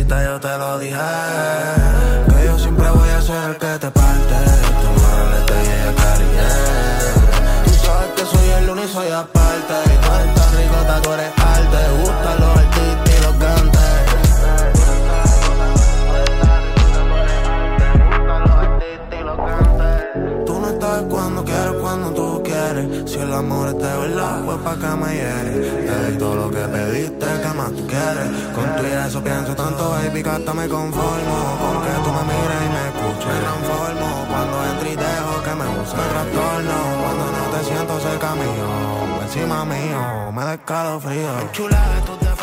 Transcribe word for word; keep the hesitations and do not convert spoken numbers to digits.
quisiste yo te lo dije, que yo siempre voy a ser el que te parte. Tú no rolete y ella carrier. Tú sabes que soy el uno y soy aparte. Y tú eres tan ricota, tú eres arte. Te gustan los artistas y los gantes. Cuando quieres, cuando tú quieres. Si el amor es de verdad, pues pa' que me hieres. Te doy todo lo que pediste, que más tú quieres. Con tu y eso pienso tanto, baby, que hasta me conformo. Con que tú me mires y me escuches. Me transformo cuando entro y dejo que me use. Me trastorno cuando no te siento cerca mío. Encima mío, me da escalofrío. Chula, tú te